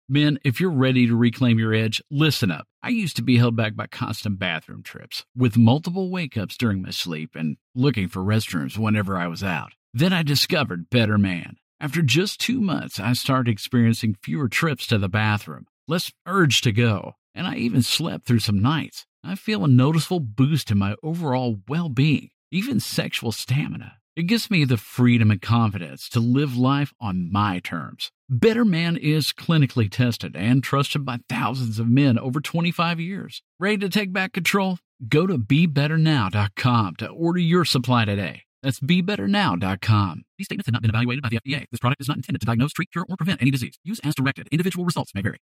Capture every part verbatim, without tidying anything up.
Men, if you're ready to reclaim your edge, listen up. I used to be held back by constant bathroom trips, with multiple wake-ups during my sleep and looking for restrooms whenever I was out. Then I discovered Better Man. After just two months, I started experiencing fewer trips to the bathroom, less urge to go, and I even slept through some nights. I feel a noticeable boost in my overall well-being, even sexual stamina. It gives me the freedom and confidence to live life on my terms. Better Man is clinically tested and trusted by thousands of men over twenty-five years. Ready to take back control? Go to be better now dot com to order your supply today. That's be better now dot com. These statements have not been evaluated by the F D A. This product is not intended to diagnose, treat, cure, or prevent any disease. Use as directed. Individual results may vary.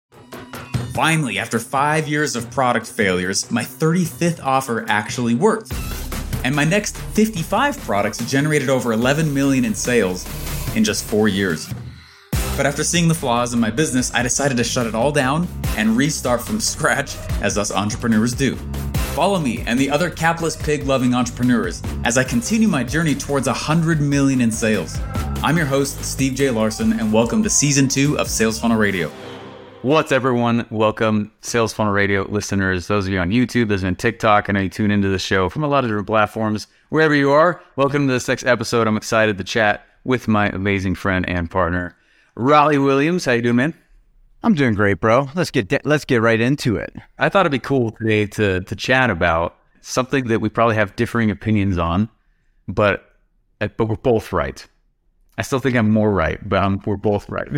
Finally, after five years of product failures, my thirty-fifth offer actually worked. And my next fifty-five products generated over eleven million dollars in sales in just four years. But after seeing the flaws in my business, I decided to shut it all down and restart from scratch, as us entrepreneurs do. Follow me and the other capless pig-loving entrepreneurs as I continue my journey towards one hundred million dollars in sales. I'm your host, Steve J. Larson, and welcome to Season two of Sales Funnel Radio. What's everyone? Welcome, Sales Funnel Radio listeners. Those of you on YouTube, those on TikTok, I know you tune into the show from a lot of different platforms. Wherever you are, welcome to this next episode. I'm excited to chat with my amazing friend and partner, Raleigh Williams. How you doing, man? I'm doing great, bro. Let's get de- let's get right into it. I thought it'd be cool today to to chat about something that we probably have differing opinions on, but but we're both right. I still think I'm more right, but I'm, we're both right.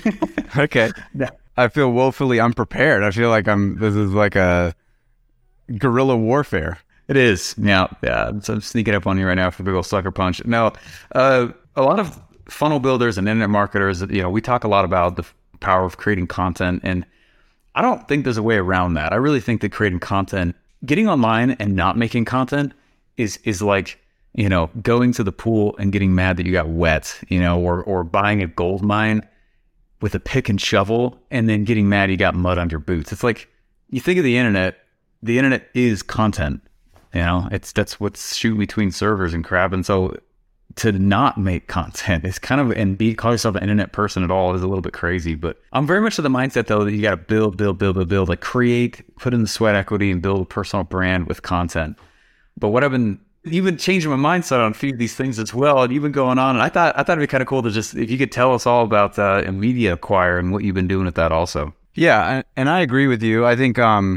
Okay. Yeah. I feel woefully unprepared. I feel like I'm. This is like a guerrilla warfare. It is. Yeah. Yeah. So I'm sneaking up on you right now for the big old sucker punch. No, uh, a lot of funnel builders and internet marketers, you know, we talk a lot about the power of creating content, and I don't think there's a way around that. I really think that creating content, getting online and not making content is is like, you know, going to the pool and getting mad that you got wet, you know, or or buying a gold mine with a pick and shovel and then getting mad you got mud on your boots. It's like, you think of the internet, the internet is content, you know, it's that's what's shooting between servers and crap. And so to not make content is kind of, and be call yourself an internet person at all is a little bit crazy. But I'm very much of the mindset though that you got to build, build, build, build, build, like create, put in the sweat equity and build a personal brand with content. But what I've been even changing my mindset on a few of these things as well, and even going on, and I thought I thought it'd be kind of cool to just, if you could tell us all about uh, a media acquire and what you've been doing with that also. Yeah, and I agree with you. I think um,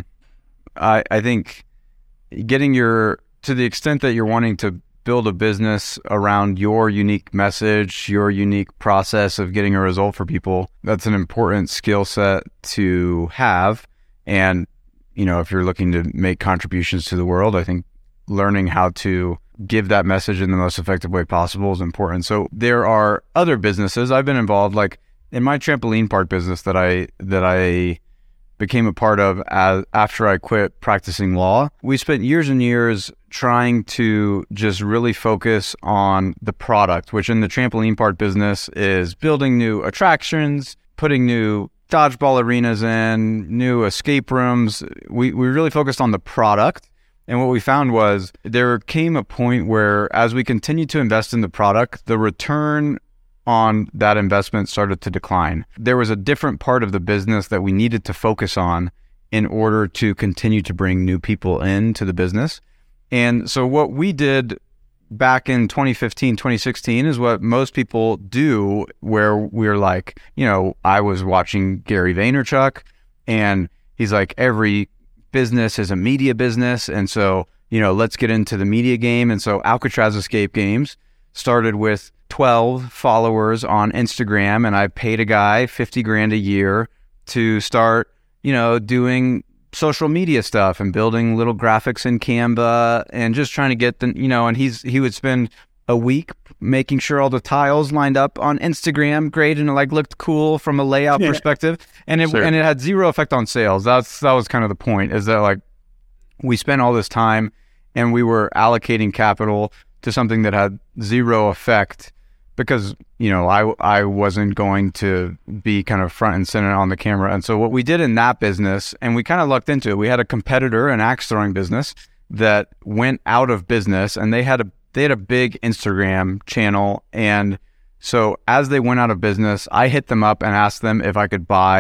I I think getting your, to the extent that you're wanting to build a business around your unique message, your unique process of getting a result for people, that's an important skill set to have. And, you know, if you're looking to make contributions to the world, I think learning how to give that message in the most effective way possible is important. So there are other businesses I've been involved, like in my trampoline park business that I that I became a part of as, after I quit practicing law. We spent years and years trying to just really focus on the product, which in the trampoline park business is building new attractions, putting new dodgeball arenas in, new escape rooms. We we really focused on the product. And what we found was there came a point where as we continued to invest in the product, the return on that investment started to decline. There was a different part of the business that we needed to focus on in order to continue to bring new people into the business. And so what we did back in twenty fifteen, twenty sixteen is what most people do, where we're like, you know, I was watching Gary Vaynerchuk, and he's like, every business is a media business, and so, you know, let's get into the media game. And so Alcatraz Escape Games started with twelve followers on Instagram, and I paid a guy fifty grand a year to start, you know, doing social media stuff and building little graphics in Canva and just trying to get the, you know, and he's he would spend a week making sure all the tiles lined up on Instagram great and it like looked cool from a layout yeah. perspective, and it sure. and it had zero effect on sales. That's that was kind of the point, is that like we spent all this time and we were allocating capital to something that had zero effect because, you know, I I wasn't going to be kind of front and center on the camera. And so what we did in that business, and we kind of lucked into it, we had a competitor, an axe throwing business that went out of business, and they had a They had a big Instagram channel, and so as they went out of business, I hit them up and asked them if I could buy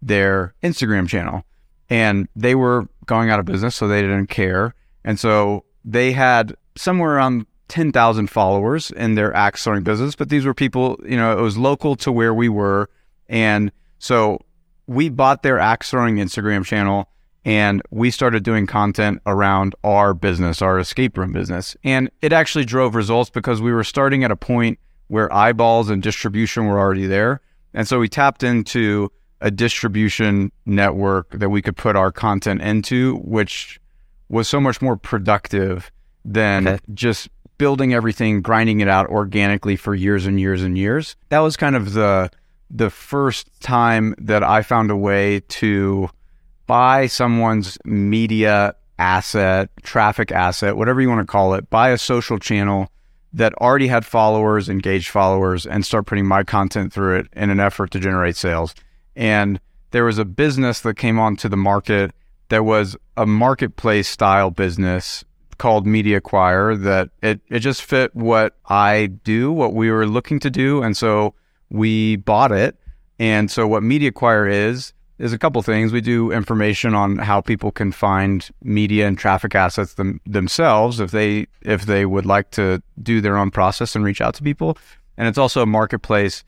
their Instagram channel. And they were going out of business, so they didn't care. And so they had somewhere around ten thousand followers in their axe throwing business, but these were people, you know, it was local to where we were. And so we bought their axe throwing Instagram channel, and we started doing content around our business, our escape room business. And it actually drove results because we were starting at a point where eyeballs and distribution were already there. And so we tapped into a distribution network that we could put our content into, which was so much more productive than okay. just building everything, grinding it out organically for years and years and years. That was kind of the the first time that I found a way to buy someone's media asset, traffic asset, whatever you want to call it, buy a social channel that already had followers, engaged followers, and start putting my content through it in an effort to generate sales. And there was a business that came onto the market that was a marketplace style business called MediaAcquire that it, it just fit what I do, what we were looking to do. And so we bought it. And so what MediaAcquire is, is a couple things. We do information on how people can find media and traffic assets them, themselves if they if they would like to do their own process and reach out to people. And it's also a marketplace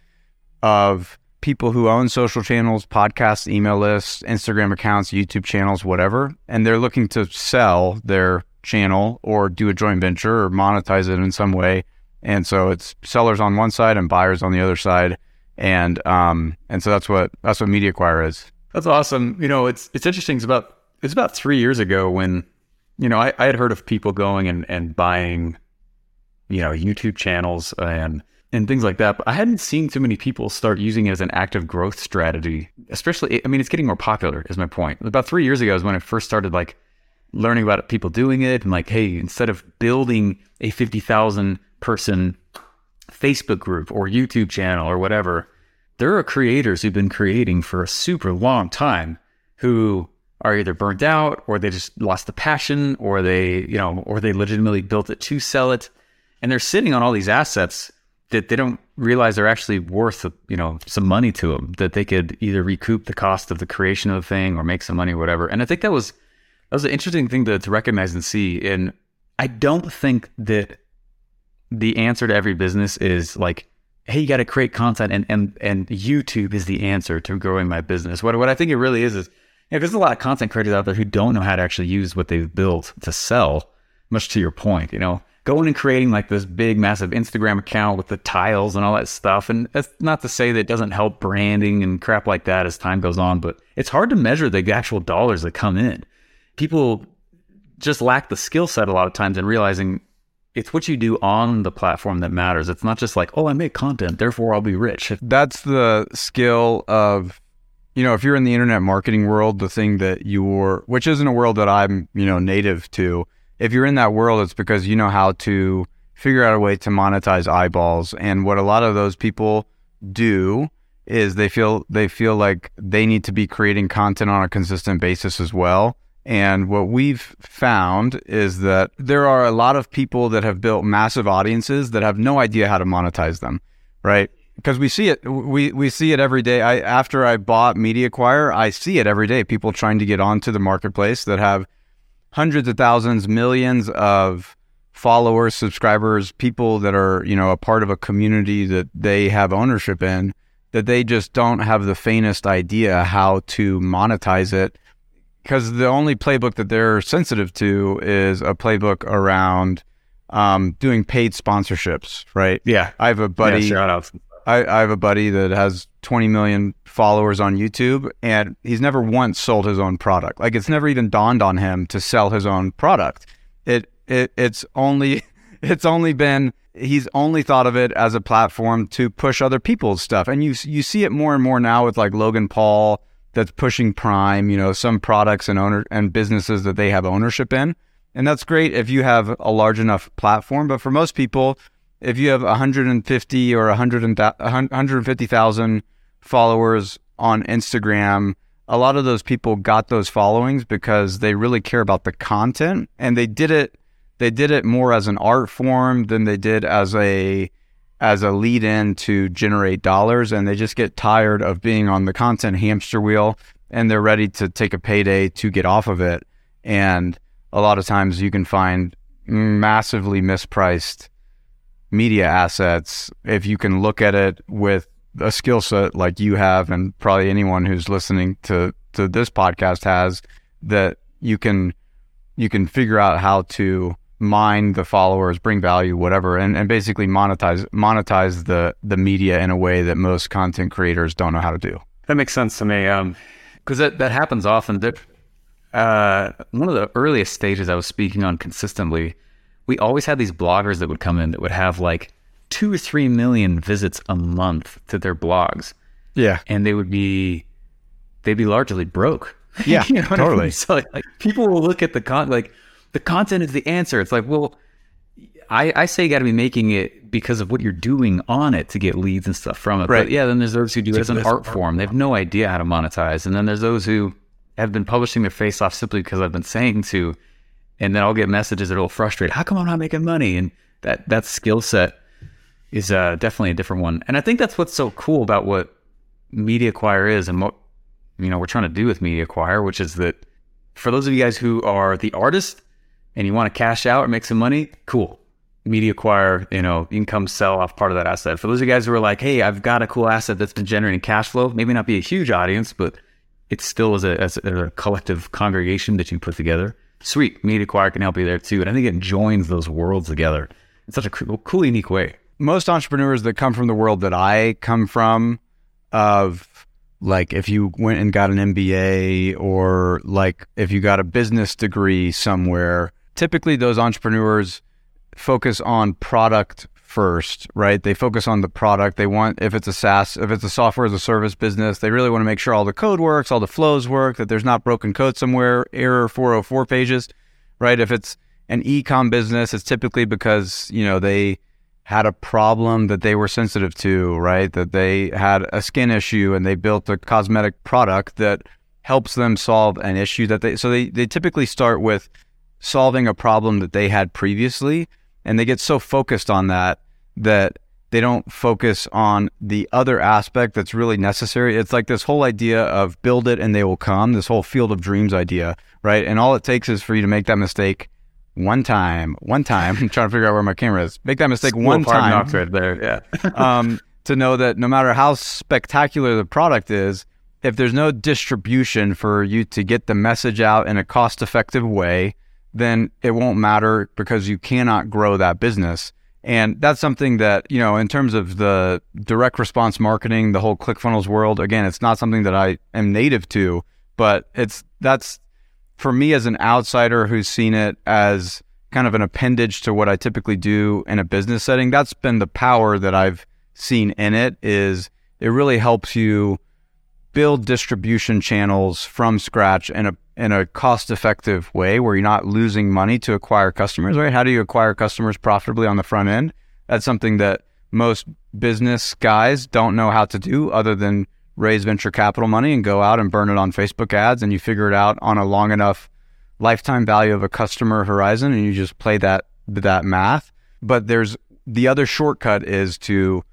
of people who own social channels, podcasts, email lists, Instagram accounts, YouTube channels, whatever, and they're looking to sell their channel or do a joint venture or monetize it in some way. And so it's sellers on one side and buyers on the other side. And um and so that's what that's what MediaAcquire is. That's awesome. You know, it's it's interesting. It's about it's about three years ago when, you know, I, I had heard of people going and, and buying, you know, YouTube channels and and things like that. But I hadn't seen too many people start using it as an active growth strategy, especially, I mean, it's getting more popular is my point. About three years ago is when I first started like learning about people doing it and like, hey, instead of building a fifty thousand person Facebook group or YouTube channel or whatever, there are creators who've been creating for a super long time who are either burnt out or they just lost the passion or they, you know, or they legitimately built it to sell it. And they're sitting on all these assets that they don't realize are actually worth, you know, some money to them, that they could either recoup the cost of the creation of the thing or make some money or whatever. And I think that was, that was an interesting thing to, to recognize and see. And I don't think that the answer to every business is like, hey, you got to create content and, and, and YouTube is the answer to growing my business. What, what I think it really is, is, you know, there's a lot of content creators out there who don't know how to actually use what they've built to sell, much to your point, you know, going and creating like this big, massive Instagram account with the tiles and all that stuff. And that's not to say that it doesn't help branding and crap like that as time goes on, but it's hard to measure the actual dollars that come in. People just lack the skill set a lot of times in realizing it's what you do on the platform that matters. It's not just like, oh, I make content, therefore I'll be rich. That's the skill of, you know, if you're in the internet marketing world, the thing that you're, which isn't a world that I'm, you know, native to. If you're in that world, it's because you know how to figure out a way to monetize eyeballs. And what a lot of those people do is they feel they feel like they need to be creating content on a consistent basis as well. And what we've found is that there are a lot of people that have built massive audiences that have no idea how to monetize them, right? Because we see it, we, we see it every day. I, after I bought MediaAcquire, I see it every day. People trying to get onto the marketplace that have hundreds of thousands, millions of followers, subscribers, people that are, you know, a part of a community that they have ownership in, that they just don't have the faintest idea how to monetize it. Because the only playbook that they're sensitive to is a playbook around um, doing paid sponsorships, right? Yeah. I have a buddy. Yeah, shout outs. I, I have a buddy that has twenty million followers on YouTube, and he's never once sold his own product. Like, it's never even dawned on him to sell his own product. It it it's only it's only been he's only thought of it as a platform to push other people's stuff, and you you see it more and more now with like Logan Paul. That's pushing Prime, you know, some products and owner and businesses that they have ownership in. And that's great if you have a large enough platform. But for most people, if you have one hundred fifty or one hundred fifty thousand followers on Instagram, a lot of those people got those followings because they really care about the content, and they did it they did it more as an art form than they did as a as a lead in to generate dollars, and they just get tired of being on the content hamster wheel, and they're ready to take a payday to get off of it. And a lot of times you can find massively mispriced media assets if you can look at it with a skill set like you have, and probably anyone who's listening to, to this podcast has, that you can you can figure out how to mine the followers, bring value, whatever, and, and basically monetize monetize the the media in a way that most content creators don't know how to do. That makes sense to me, um, because that, that happens often. That uh, one of the earliest stages I was speaking on consistently, we always had these bloggers that would come in that would have like two or three million visits a month to their blogs. Yeah. And they would be, they'd be largely broke. Yeah, you know what totally. I mean? So like, like people will look at the con, like the content is the answer. It's like, well, I, I say you got to be making it because of what you're doing on it to get leads and stuff from it. Right. But yeah, then there's those who do it as an art form. They have no idea how to monetize. And then there's those who have been publishing their face off simply because I've been saying to, and then I'll get messages that will frustrate. How come I'm not making money? And that, that skill set is uh, definitely a different one. And I think that's what's so cool about what MediaAcquire is and what, you know, we're trying to do with MediaAcquire, which is that for those of you guys who are the artist and you want to cash out or make some money, cool. MediaAcquire, you know, you can come sell off part of that asset. For those of you guys who are like, hey, I've got a cool asset that's been generating cash flow, maybe not be a huge audience, but it still is a, as a collective congregation that you put together. Sweet, MediaAcquire can help you there too. And I think it joins those worlds together in such a cool, cool unique way. Most entrepreneurs that come from the world that I come from, of like if you went and got an M B A or like if you got a business degree somewhere, typically those entrepreneurs focus on product first, right? They focus on the product. They want, if it's a SaaS, if it's a software as a service business, they really want to make sure all the code works, all the flows work, that there's not broken code somewhere, error four oh four pages, right? If it's an e-com business, it's typically because, you know, they had a problem that they were sensitive to, right? That they had a skin issue and they built a cosmetic product that helps them solve an issue that they, so they, they typically start with solving a problem that they had previously. And they get so focused on that, that they don't focus on the other aspect that's really necessary. It's like this whole idea of build it and they will come, this whole field of dreams idea, right? And all it takes is for you to make that mistake one time, one time. I'm trying to figure out where my camera is. Make that mistake School one of hard time. knocks right there, yeah. um, to know that no matter how spectacular the product is, if there's no distribution for you to get the message out in a cost-effective way, then it won't matter because you cannot grow that business. And that's something that, you know, in terms of the direct response marketing, the whole ClickFunnels world, again, it's not something that I am native to, but it's, that's, for me as an outsider who's seen it as kind of an appendage to what I typically do in a business setting, that's been the power that I've seen in it, is it really helps you build distribution channels from scratch in a in a cost-effective way where you're not losing money to acquire customers, right? How do you acquire customers profitably on the front end? That's something that most business guys don't know how to do other than raise venture capital money and go out and burn it on Facebook ads, and you figure it out on a long enough lifetime value of a customer horizon, and you just play that that math. But there's the other shortcut is to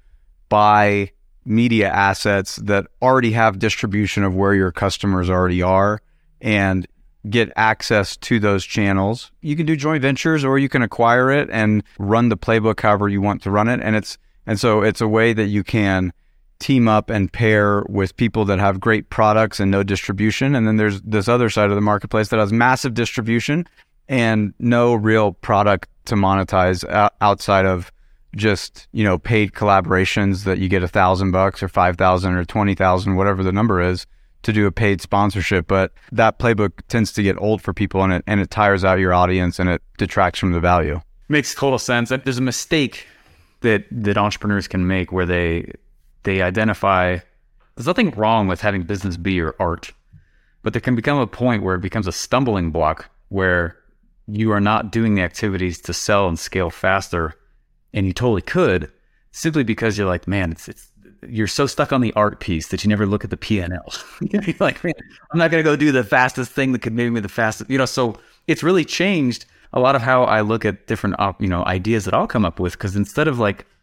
buy media assets that already have distribution of where your customers already are and get access to those channels. You can do joint ventures or you can acquire it and run the playbook however you want to run it. And it's and so it's a way that you can team up and pair with people that have great products and no distribution. And then there's this other side of the marketplace that has massive distribution and no real product to monetize outside of just, you know, paid collaborations that you get a thousand bucks or five thousand or twenty thousand, whatever the number is, to do a paid sponsorship. But that playbook tends to get old for people, and it and it tires out your audience and it detracts from the value. Makes total sense. There's a mistake that that entrepreneurs can make where they they identify there's nothing wrong with having business be your art, but there can become a point where it becomes a stumbling block where you are not doing the activities to sell and scale faster, and you totally could, simply because you're like, man, it's it's you're so stuck on the art piece that you never look at the P and L. You're like, man, I'm not going to go do the fastest thing that could make me the fastest, you know, so it's really changed a lot of how I look at different, op, you know, ideas that I'll come up with. Cause instead of like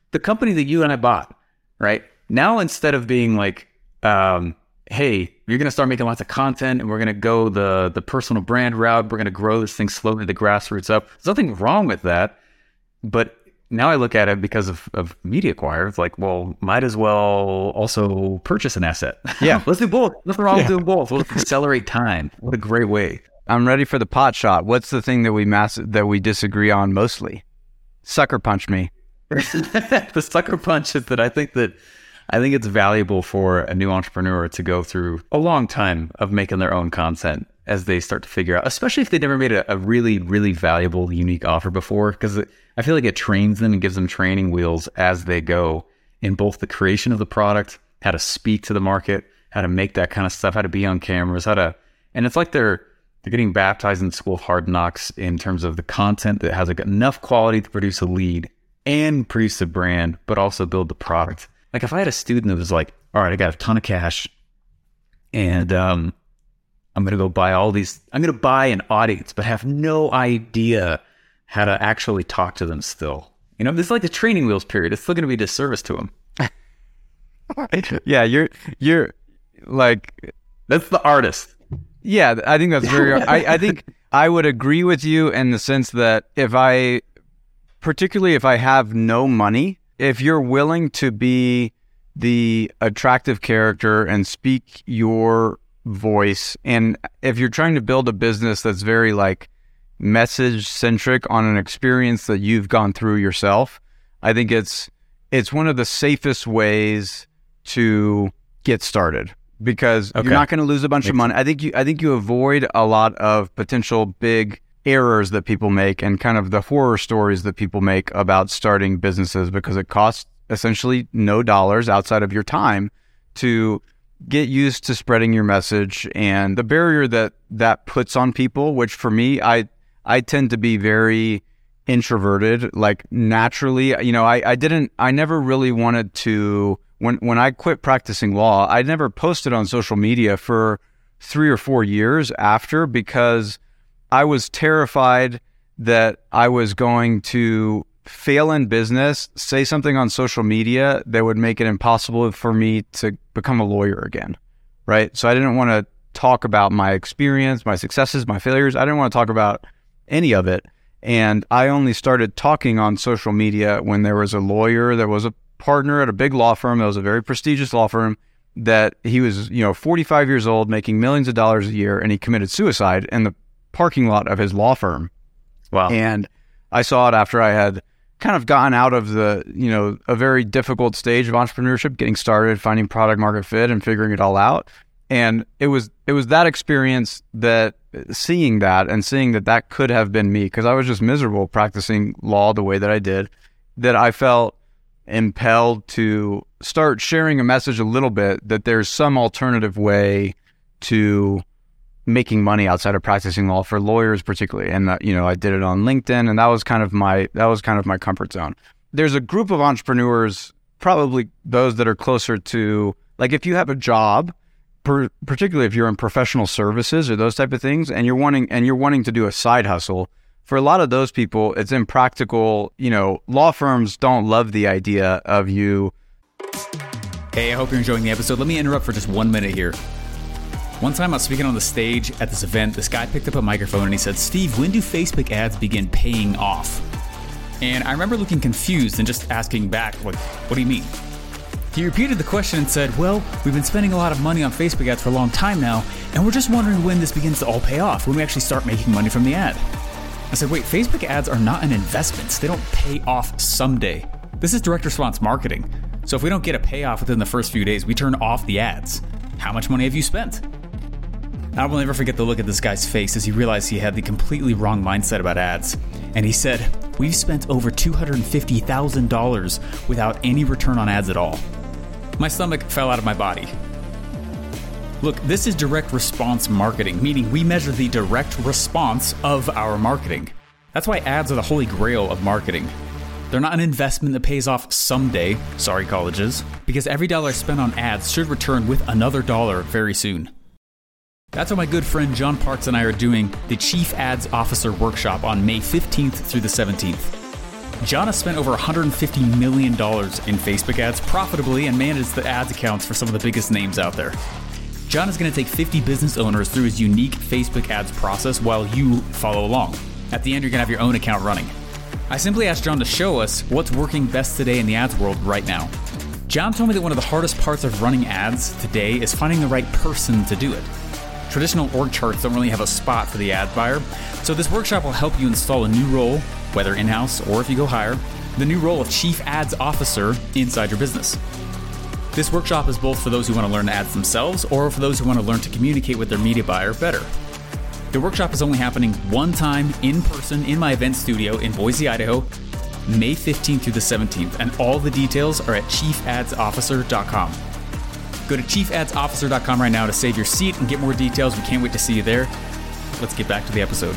the company that you and I bought, right? Now, instead of being like, um, hey, you're going to start making lots of content and we're going to go the the personal brand route. We're going to grow this thing slowly, the grassroots up. There's nothing wrong with that. But now I look at it because of, of MediaAcquire. It's like, well, might as well also purchase an asset. Yeah. Let's do both. Nothing wrong Yeah. with doing both. Let's accelerate time. What a great way. I'm ready for the pot shot. What's the thing that we mass- that we disagree on mostly? Sucker punch me. The sucker punch is that I think that I think it's valuable for a new entrepreneur to go through a long time of making their own content as they start to figure out, especially if they never made a, a really, really valuable, unique offer before, because I feel like it trains them and gives them training wheels as they go in both the creation of the product, how to speak to the market, how to make that kind of stuff, how to be on cameras, how to, and it's like they're they're getting baptized in the school of hard knocks in terms of the content that has like enough quality to produce a lead and produce a brand, but also build the product. Like if I had a student that was like, all right, I got a ton of cash and um, I'm going to go buy all these, I'm going to buy an audience, but have no idea how to actually talk to them still. You know, this is like the training wheels period. It's still going to be a disservice to them. Yeah, you're you're like That's the artist. yeah. I think that's very. I, I think I would agree with you in the sense that if I, particularly if I have no money, if you're willing to be the attractive character and speak your voice, and if you're trying to build a business that's very like message centric on an experience that you've gone through yourself, I think it's it's one of the safest ways to get started because Okay. you're not going to lose a bunch of money. I think you I think you avoid a lot of potential big errors that people make and kind of the horror stories that people make about starting businesses because it costs essentially no dollars outside of your time to get used to spreading your message, and the barrier that that puts on people, which for me, I I tend to be very introverted, like naturally, you know, I, I didn't, I never really wanted to, when, when I quit practicing law, I never posted on social media for three or four years after because I was terrified that I was going to fail in business, say something on social media that would make it impossible for me to become a lawyer again, right? So I didn't want to talk about my experience, my successes, my failures. I didn't want to talk about any of it. And I only started talking on social media when there was a lawyer that was a partner at a big law firm that was a very prestigious law firm that he was, you know, forty-five years old, making millions of dollars a year, and he committed suicide in the parking lot of his law firm. Wow. And I saw it after I had kind of gotten out of the, you know, a very difficult stage of entrepreneurship, getting started, finding product market fit and figuring it all out. And it was, it was that experience that seeing that and seeing that that could have been me, because I was just miserable practicing law the way that I did, that I felt impelled to start sharing a message a little bit that there's some alternative way to making money outside of practicing law for lawyers particularly. And that, you know, I did it on LinkedIn, and that was kind of my, that was kind of my comfort zone. There's a group of entrepreneurs, probably those that are closer to, like if you have a job, per, particularly if you're in professional services or those type of things, and you're wanting, and you're wanting to do a side hustle, for a lot of those people, it's impractical. You know, law firms don't love the idea of you. Hey, I hope you're enjoying the episode. Let me interrupt for just one minute here. One time I was speaking on the stage at this event, this guy picked up a microphone and he said, "Steve, when do Facebook ads begin paying off?" And I remember looking confused and just asking back, like, what do you mean? He repeated the question and said, "Well, we've been spending a lot of money on Facebook ads for a long time now, and we're just wondering when this begins to all pay off, when we actually start making money from the ad." I said, wait, Facebook ads are not an investment. They don't pay off someday. This is direct response marketing. So if we don't get a payoff within the first few days, we turn off the ads. How much money have you spent? I will never forget the look at this guy's face as he realized he had the completely wrong mindset about ads. And he said, "We've spent over two hundred fifty thousand dollars without any return on ads at all." My stomach fell out of my body. Look, this is direct response marketing, meaning we measure the direct response of our marketing. That's why ads are the holy grail of marketing. They're not an investment that pays off someday, sorry colleges, because every dollar spent on ads should return with another dollar very soon. That's why my good friend John Parks and I are doing the Chief Ads Officer Workshop on May fifteenth through the seventeenth. John has spent over one hundred fifty million dollars in Facebook ads profitably and manages the ads accounts for some of the biggest names out there. John is going to take fifty business owners through his unique Facebook ads process while you follow along. At the end, you're going to have your own account running. I simply asked John to show us what's working best today in the ads world right now. John told me that one of the hardest parts of running ads today is finding the right person to do it. Traditional org charts don't really have a spot for the ad buyer, so this workshop will help you install a new role, whether in-house or if you go hire, the new role of Chief Ads Officer inside your business. This workshop is both for those who want to learn ads themselves or for those who want to learn to communicate with their media buyer better. The workshop is only happening one time in person in my event studio in Boise, Idaho, May fifteenth through the seventeenth, and all the details are at chief ads officer dot com. Go to chief ads officer dot com right now to save your seat and get more details. We can't wait to see you there. Let's get back to the episode.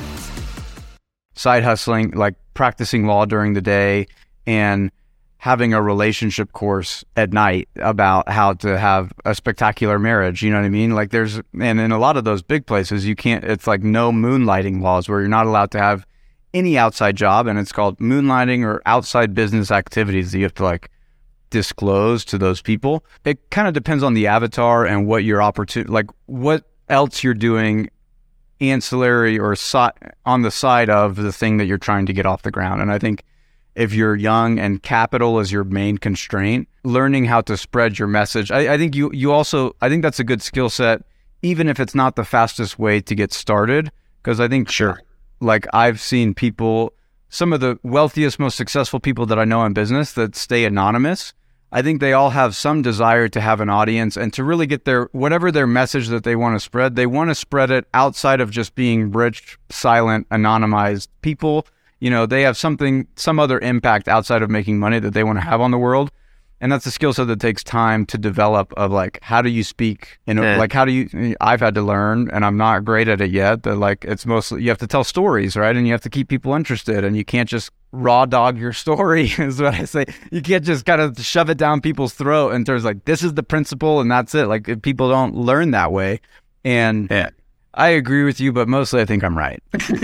Side hustling, like practicing law during the day and having a relationship course at night about how to have a spectacular marriage. You know what I mean? Like there's, and in a lot of those big places, you can't, it's like no moonlighting laws where you're not allowed to have any outside job, and it's called moonlighting or outside business activities that you have to like disclose to those people. It kind of depends on the avatar and what your opportunity, like what else you're doing ancillary or si- on the side of the thing that you're trying to get off the ground. And I think if you're young and capital is your main constraint, learning how to spread your message, I, I think you you also, I think that's a good skill set, even if it's not the fastest way to get started. Because I think, sure, like I've seen people, some of the wealthiest, most successful people that I know in business that stay anonymous, I think they all have some desire to have an audience and to really get their, whatever their message that they want to spread, they want to spread it outside of just being rich, silent, anonymized people. You know, they have something, some other impact outside of making money that they want to have on the world. And that's a skill set that takes time to develop of like, how do you speak? You know, yeah. like how do you, I've had to learn, and I'm not great at it yet, that like, it's mostly, you have to tell stories, right? And you have to keep people interested, and you can't just raw dog your story is what I say. You can't just kind of shove it down people's throat in terms of like, this is the principle and that's it. Like people don't learn that way. And yeah. I agree with you, but mostly I think I'm right.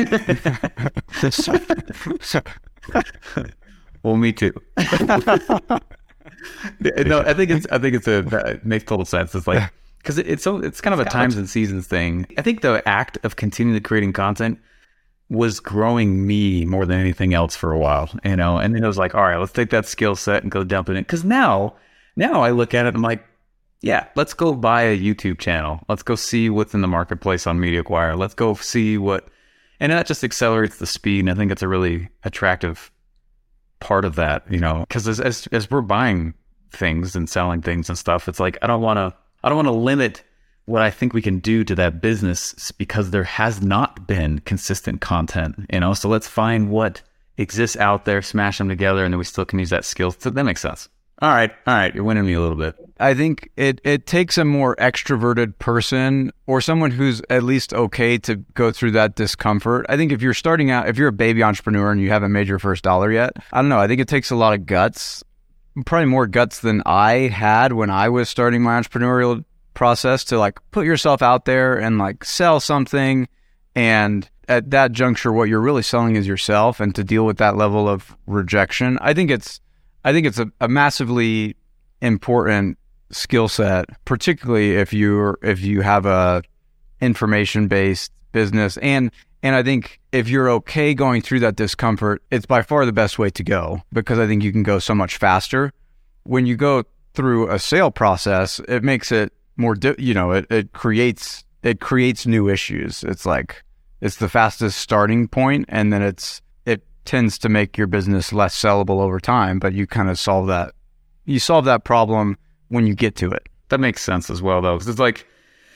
Well, me too. No, I think it's. I think it's a it makes total sense. It's like because it, it's so it's kind of a times and seasons thing. I think the act of continually creating content was growing me more than anything else for a while, you know. And then it was like, all right, let's take that skill set and go dump it in. Because now, now I look at it, and I'm like, yeah, let's go buy a YouTube channel. Let's go see what's in the marketplace on MediaAcquire. Let's go see what, and that just accelerates the speed. And I think it's a really attractive part of that, you know, because as, as as we're buying things and selling things and stuff, it's like I don't want to I don't want to limit what I think we can do to that business because there has not been consistent content, you know. So let's find what exists out there, smash them together, and then we still can use that skill. So that makes sense. All right, all right, you're winning me a little bit. I think it, it takes a more extroverted person or someone who's at least okay to go through that discomfort. I think if you're starting out, if you're a baby entrepreneur and you haven't made your first dollar yet, I don't know, I think it takes a lot of guts, probably more guts than I had when I was starting my entrepreneurial process to like put yourself out there and like sell something. And at that juncture, what you're really selling is yourself, and to deal with that level of rejection. I think it's I think it's a, a massively important skill set, particularly if you're if you have a information based business, and and I think if you're okay going through that discomfort, it's by far the best way to go, because I think you can go so much faster. When you go through a sale process, it makes it more di- you know it, it creates it creates new issues. It's like it's the fastest starting point, and then it's tends to make your business less sellable over time, but you kind of solve that. You solve that problem when you get to it. That makes sense as well, though, because it's like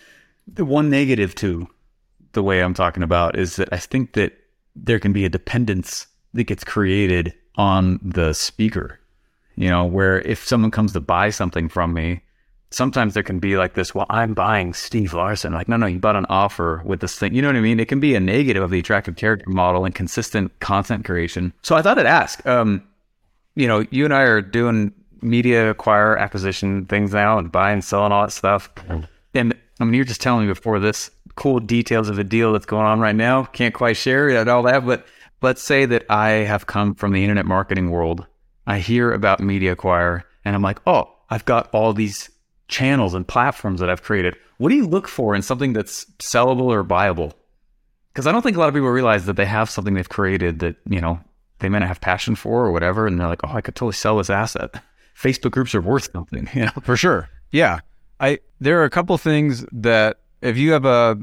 the one negative to the way I'm talking about is that I think that there can be a dependence that gets created on the speaker, you know, where if someone comes to buy something from me, sometimes there can be like this, well, I'm buying Steve Larson. Like, no, no, you bought an offer with this thing. You know what I mean? It can be a negative of the attractive character model and consistent content creation. So I thought I'd ask, um, you know, you and I are doing MediaAcquire acquisition things now and buying, selling, all that stuff. And I mean, you're just telling me before this cool details of a deal that's going on right now. Can't quite share it, all that. But let's say that I have come from the internet marketing world. I hear about MediaAcquire and I'm like, oh, I've got all these channels and platforms that I've created. What do you look for in something that's sellable or buyable? Because I don't think a lot of people realize that they have something they've created that, you know, they may not have passion for or whatever. And they're like, oh, I could totally sell this asset. Facebook groups are worth something, you know? For sure. Yeah. I, there are a couple things that if you have a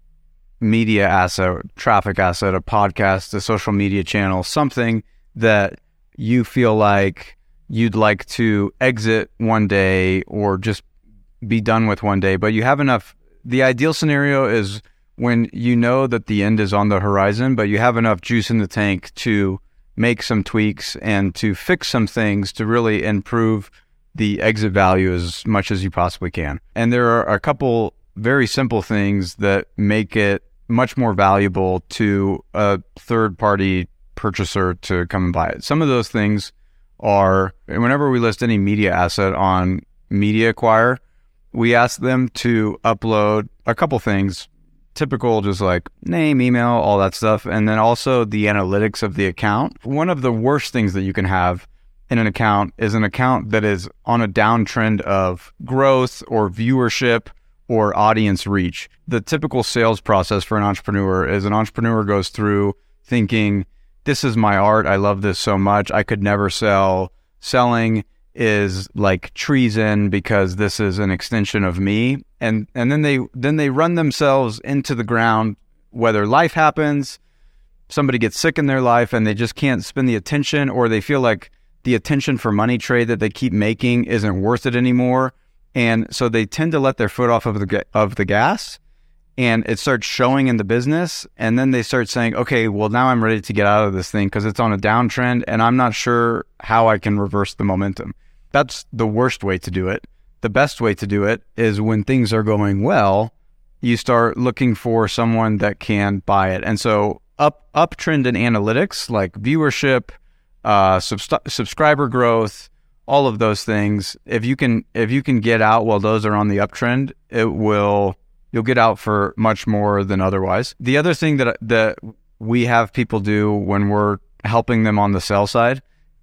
media asset, traffic asset, a podcast, a social media channel, something that you feel like you'd like to exit one day or just be done with one day, but you have enough. The ideal scenario is when you know that the end is on the horizon, but you have enough juice in the tank to make some tweaks and to fix some things to really improve the exit value as much as you possibly can. And there are a couple very simple things that make it much more valuable to a third-party purchaser to come and buy it. Some of those things are, whenever we list any media asset on MediaAcquire, we ask them to upload a couple things, typical, just like name, email, all that stuff, and then also the analytics of the account. One of the worst things that you can have in an account is an account that is on a downtrend of growth or viewership or audience reach. The typical sales process for an entrepreneur is an entrepreneur goes through thinking, this is my art. I love this so much. I could never sell. Selling is like treason because this is an extension of me. And and then they then they run themselves into the ground, whether life happens, somebody gets sick in their life and they just can't spend the attention, or they feel like the attention for money trade that they keep making isn't worth it anymore. And so they tend to let their foot off of the of the gas, and it starts showing in the business. And then they start saying, okay, well, now I'm ready to get out of this thing because it's on a downtrend and I'm not sure how I can reverse the momentum. That's the worst way to do it. The best way to do it is when things are going well, you start looking for someone that can buy it. And so up uptrend in analytics like viewership, uh, sub- subscriber growth, all of those things, if you can if you can get out while those are on the uptrend, it will you'll get out for much more than otherwise. The other thing that that we have people do when we're helping them on the sell side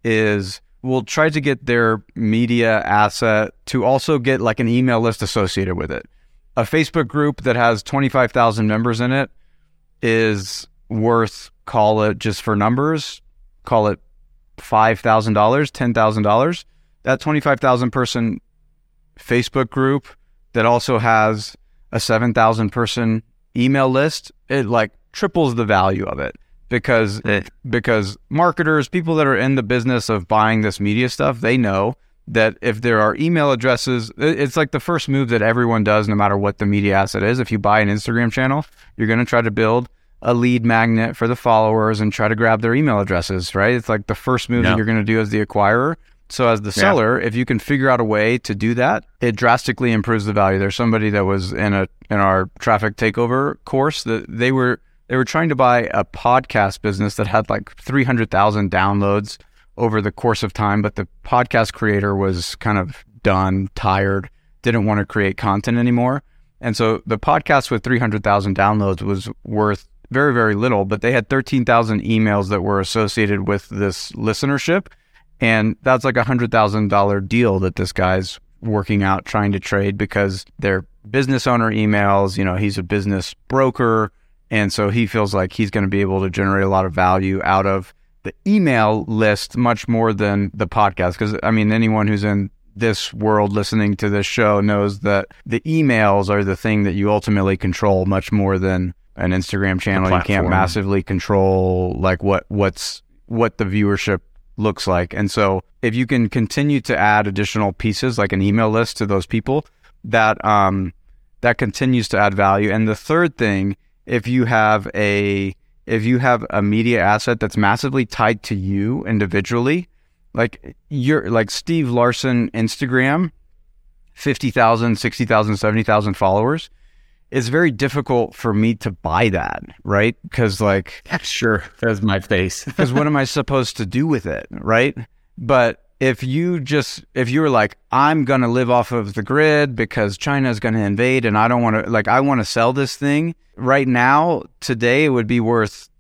is we'll try to get their media asset to also get like an email list associated with it. A Facebook group that has twenty-five thousand members in it is worth, call it just for numbers, call it five thousand dollars, ten thousand dollars. That twenty-five thousand person Facebook group that also has a seven thousand person email list, it like triples the value of it because, eh. because marketers, people that are in the business of buying this media stuff, they know that if there are email addresses, it's like the first move that everyone does no matter what the media asset is. If you buy an Instagram channel, you're going to try to build a lead magnet for the followers and try to grab their email addresses, right? It's like the first move yeah. that you're going to do as the acquirer. So as the seller, yeah. if you can figure out a way to do that, it drastically improves the value. There's somebody that was in a in our traffic takeover course that they were they were trying to buy a podcast business that had like three hundred thousand downloads over the course of time, but the podcast creator was kind of done, tired, didn't want to create content anymore. And so the podcast with three hundred thousand downloads was worth very, very little, but they had thirteen thousand emails that were associated with this listenership. And that's like a one hundred thousand dollars deal that this guy's working out trying to trade because they're business owner emails, you know, he's a business broker. And so he feels like he's going to be able to generate a lot of value out of the email list much more than the podcast. Because, I mean, anyone who's in this world listening to this show knows that the emails are the thing that you ultimately control much more than an Instagram channel. You can't massively control like what what's what the viewership looks like. And so if you can continue to add additional pieces like an email list to those people, that um that continues to add value. And the third thing, if you have a if you have a media asset that's massively tied to you individually, like you're like Steve Larson Instagram, fifty thousand, sixty thousand, seventy thousand followers, it's very difficult for me to buy that, right? Because like, yeah, sure, there's my face. Because what am I supposed to do with it, right? But if you just, if you're like, I'm going to live off of the grid because China is going to invade and I don't want to, like, I want to sell this thing right now, today it would be worth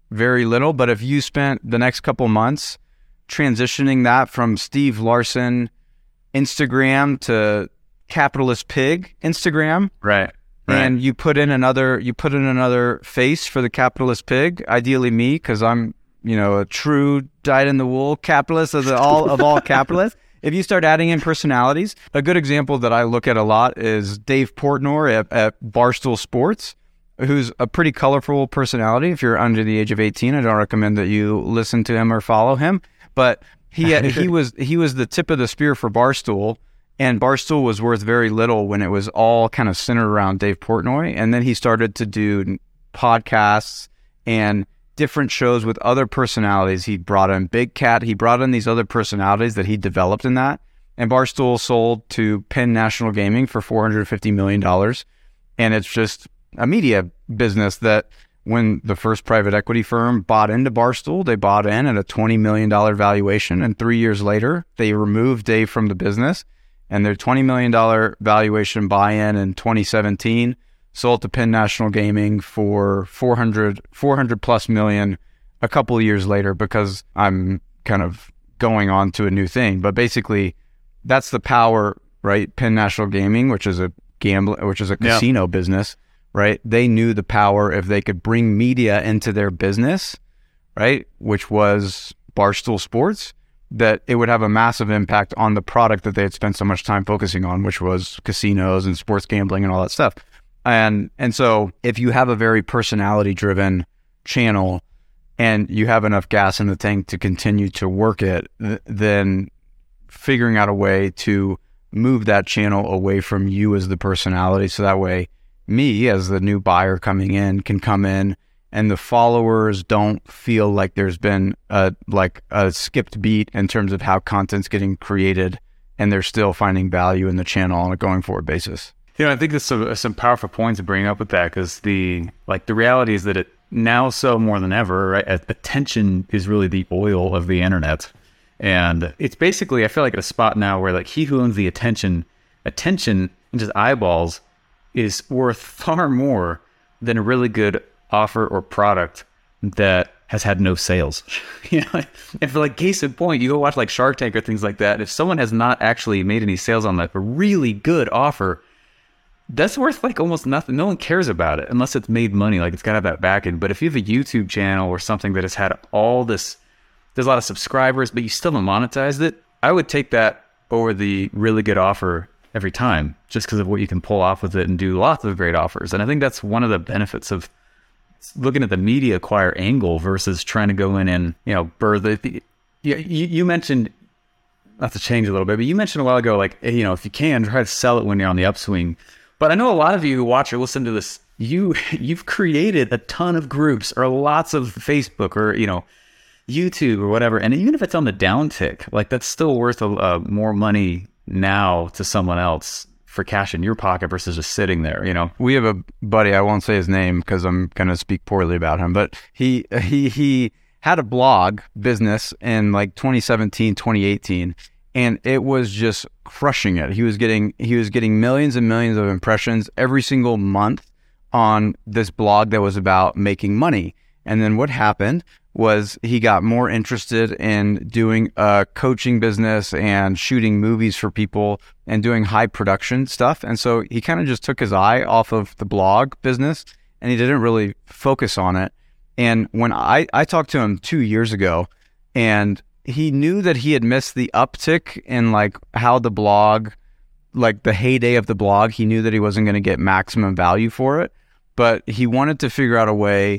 very little. But if you spent the next couple months transitioning that from Steve Larson Instagram to Capitalist Pig Instagram, right, right. and you put in another, you put in another face for the Capitalist Pig, ideally me, because I'm, you know, a true dyed-in-the-wool capitalist of the, all of all capitalists. If you start adding in personalities, a good example that I look at a lot is Dave Portnoy at, at Barstool Sports, who's a pretty colorful personality. If you're under the age of eighteen, I don't recommend that you listen to him or follow him. But he he was he was the tip of the spear for Barstool, and Barstool was worth very little when it was all kind of centered around Dave Portnoy. And then he started to do podcasts and different shows with other personalities. He brought in Big Cat. He brought in these other personalities that he developed in that. And Barstool sold to Penn National Gaming for four hundred fifty million dollars. And it's just a media business that when the first private equity firm bought into Barstool, they bought in at a twenty million dollars valuation. And three years later, they removed Dave from the business. And their twenty million dollars valuation buy-in in twenty seventeen sold to Penn National Gaming for four hundred, four hundred plus million a couple of years later, because I'm kind of going on to a new thing. But basically, that's the power, right? Penn National Gaming, which is a gamble, which is a casino yeah. business, right? They knew the power if they could bring media into their business, right? Which was Barstool Sports, that it would have a massive impact on the product that they had spent so much time focusing on, which was casinos and sports gambling and all that stuff. And and so if you have a very personality-driven channel and you have enough gas in the tank to continue to work it, th- then figuring out a way to move that channel away from you as the personality, so that way me as the new buyer coming in can come in and the followers don't feel like there's been a like a skipped beat in terms of how content's getting created, and they're still finding value in the channel on a going forward basis. You know, I think there's some, some powerful points to bring up with that, because the like the reality is that it now so more than ever, right? Attention is really the oil of the internet, and it's basically, I feel like at a spot now where like he who owns the attention, attention and just eyeballs is worth far more than a really good offer or product that has had no sales. You know, and for like case in point, you go watch like Shark Tank or things like that. If someone has not actually made any sales on like a really good offer, that's worth like almost nothing. No one cares about it unless it's made money. Like it's got to have that back end. But if you have a YouTube channel or something that has had all this, there's a lot of subscribers, but you still haven't monetized it, I would take that over the really good offer every time, just because of what you can pull off with it and do lots of great offers. And I think that's one of the benefits of looking at the media acquire angle versus trying to go in and, you know, birth the, you, you mentioned, not to change a little bit, but you mentioned a while ago, like, you know, if you can, try to sell it when you're on the upswing. But I know a lot of you who watch or listen to this, you, you've created a ton of groups or lots of Facebook or, you know, YouTube or whatever. And even if it's on the downtick, like that's still worth a, uh, more money now to someone else for cash in your pocket versus just sitting there, you know. We have a buddy, I won't say his name because I'm going to speak poorly about him, but he he he had a blog business in like twenty seventeen, twenty eighteen, and it was just crushing it. He was getting he was getting millions and millions of impressions every single month on this blog that was about making money. And then what happened was he got more interested in doing a coaching business and shooting movies for people and doing high production stuff. And so he kind of just took his eye off of the blog business and he didn't really focus on it. And when I, I talked to him two years ago, and he knew that he had missed the uptick in like how the blog, like the heyday of the blog, he knew that he wasn't going to get maximum value for it, but he wanted to figure out a way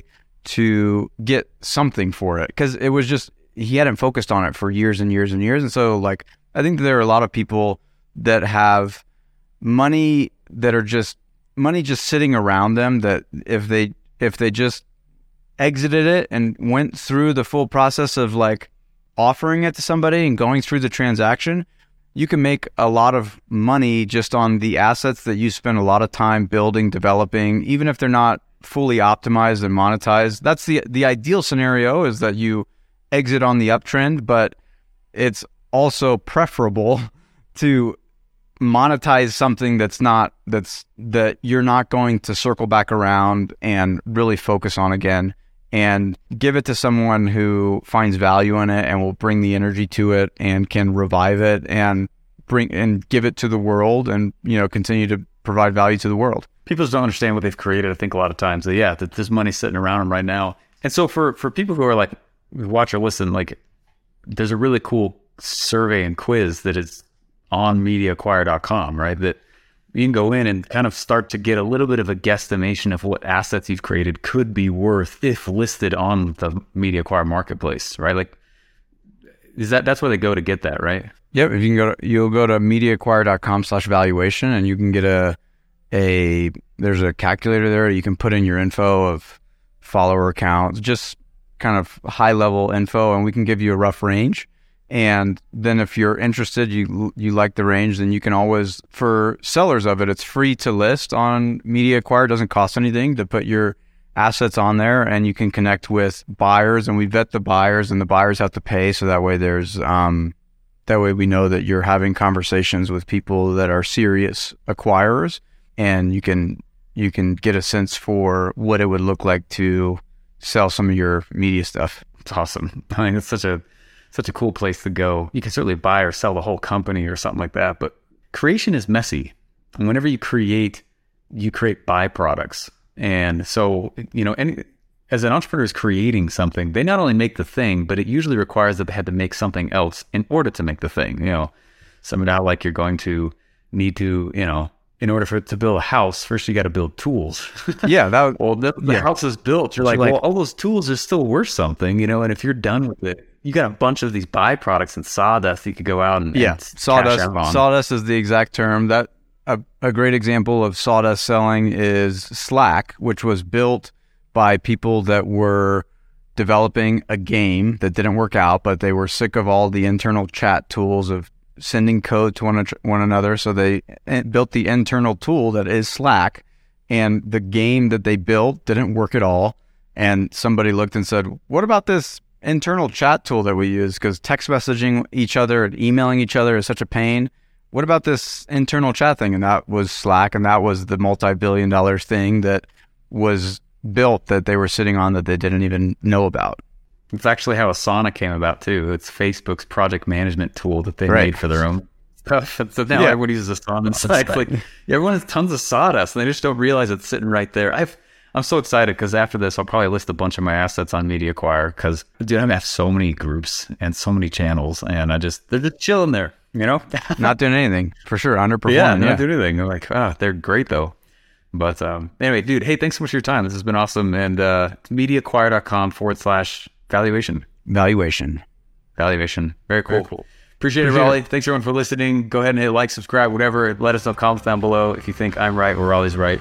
to get something for it, because it was just, he hadn't focused on it for years and years and years. And so like, I think there are a lot of people that have money that are just money just sitting around them, that if they, if they just exited it and went through the full process of like offering it to somebody and going through the transaction, you can make a lot of money just on the assets that you spend a lot of time building, developing, even if they're not fully optimized and monetized. That's the the ideal scenario, is that you exit on the uptrend, but it's also preferable to monetize something that's not that's that you're not going to circle back around and really focus on again and give it to someone who finds value in it and will bring the energy to it and can revive it and bring and give it to the world and, you know, continue to provide value to the world. People just don't understand what they've created. I think a lot of times that, yeah, that this money's sitting around them right now. And so for, for people who are like, watch or listen, like there's a really cool survey and quiz that is on media acquire dot com, right? That you can go in and kind of start to get a little bit of a guesstimation of what assets you've created could be worth if listed on the MediaAcquire marketplace, right? Like, is that, that's where they go to get that, right? Yep. If you can go to, you'll go to media acquire dot com slash valuation and you can get a, a, there's a calculator there. You can put in your info of follower accounts, just kind of high level info, and we can give you a rough range. And then if you're interested, you you like the range, then you can always, for sellers of it, it's free to list on MediaAcquire. It doesn't cost anything to put your assets on there, and you can connect with buyers, and we vet the buyers, and the buyers have to pay. So that way there's, um, that way we know that you're having conversations with people that are serious acquirers, and you can, you can get a sense for what it would look like to sell some of your media stuff. It's awesome. I mean, it's such a, such a cool place to go. You can certainly buy or sell the whole company or something like that, but creation is messy. And whenever you create, you create byproducts. And so, you know, any, as an entrepreneur is creating something, they not only make the thing, but it usually requires that they had to make something else in order to make the thing. You know, somehow like you're going to need to, you know, in order for it to build a house, first you got to build tools. Yeah. That, well, the, the yeah. house is built. You're like, like, well, all those tools are still worth something, you know, and if you're done with it, you got a bunch of these byproducts and sawdust that you could go out and, yeah, and sawdust. cash out on. Sawdust is the exact term. That a, a great example of sawdust selling is Slack, which was built by people that were developing a game that didn't work out, but they were sick of all the internal chat tools of sending code to one, one another. So they built the internal tool that is Slack, and the game that they built didn't work at all. And somebody looked and said, what about this internal chat tool that we use? Because text messaging each other and emailing each other is such a pain. What about this internal chat thing? And that was Slack, and that was the multi-billion dollar thing that was built that they were sitting on that they didn't even know about. It's actually how Asana came about too. It's Facebook's project management tool that they right. made for their own stuff. So now yeah. everybody uses Asana. It's like, like, yeah, everyone has tons of sawdust and they just don't realize it's sitting right there. I've, I'm so excited because after this, I'll probably list a bunch of my assets on MediaAcquire because, dude, I have so many groups and so many channels, and I just, they're just chilling there, you know? Not doing anything, for sure, underperforming. Yeah, not yeah. doing anything. I'm like, ah, they're great though. But um, anyway, dude, hey, thanks so much for your time. This has been awesome. And uh, MediaAcquire.com forward slash valuation. Valuation. Valuation. Very cool. Very cool. Appreciate, Appreciate it, Raleigh. It. Thanks everyone for listening. Go ahead and hit like, subscribe, whatever. Let us know comments down below if you think I'm right or Raleigh's right.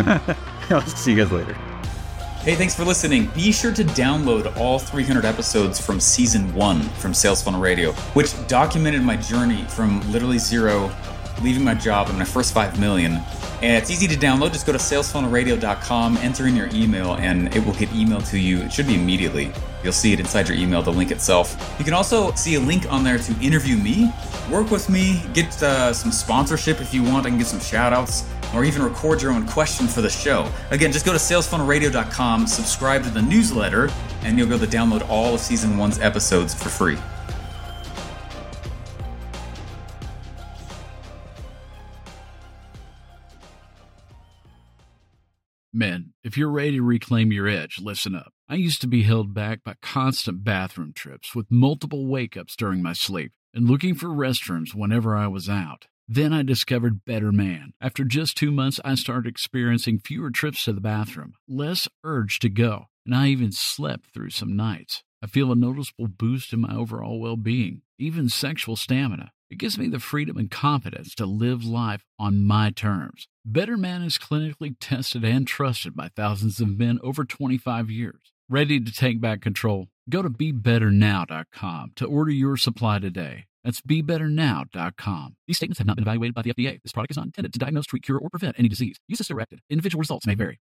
I'll see you guys later. Hey, thanks for listening. Be sure to download all three hundred episodes from season one from Sales Funnel Radio, which documented my journey from literally zero, leaving my job in my first five million. And it's easy to download. Just go to sales funnel radio dot com, enter in your email, and it will get emailed to you. It should be immediately. You'll see it inside your email, the link itself. You can also see a link on there to interview me, work with me, get uh, some sponsorship if you want. I can get some shout outs, or even record your own question for the show. Again, just go to sales funnel radio dot com, subscribe to the newsletter, and you'll be able to download all of season one's episodes for free. Men, if you're ready to reclaim your edge, listen up. I used to be held back by constant bathroom trips with multiple wake-ups during my sleep and looking for restrooms whenever I was out. Then I discovered Better Man. After just two months, I started experiencing fewer trips to the bathroom, less urge to go, and I even slept through some nights. I feel a noticeable boost in my overall well-being, even sexual stamina. It gives me the freedom and confidence to live life on my terms. Better Man is clinically tested and trusted by thousands of men over twenty-five years. Ready to take back control? Go to be better now dot com to order your supply today. That's be better now dot com. These statements have not been evaluated by the F D A. This product is not intended to diagnose, treat, cure, or prevent any disease. Use as directed. Individual results may vary.